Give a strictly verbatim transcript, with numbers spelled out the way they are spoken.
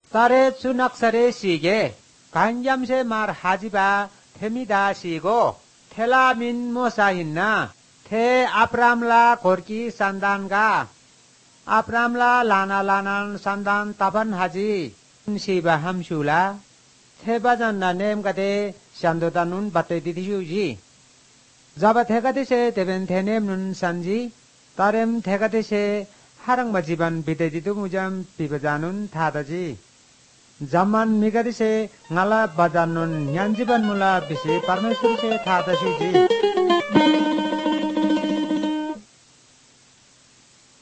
딸의 주낙살의 시게 간잠세 말하지바 테미다 시고 텔라민 모사인나 테 아브람라 고르기 산단가 아브람라 라나라난 산단 타반하지 시바 함슈라 테바잔나 네임가데 샨도다눈 바테디디슈지 자바 테가데세 데벤 테넴눈 산지 따렘 테가데세 하랑마지반 비데디도 무잠 비바자눈 타다지 자만 미가디세 ngalap bajanun nyanjiban mula bisi parmesur se thada suji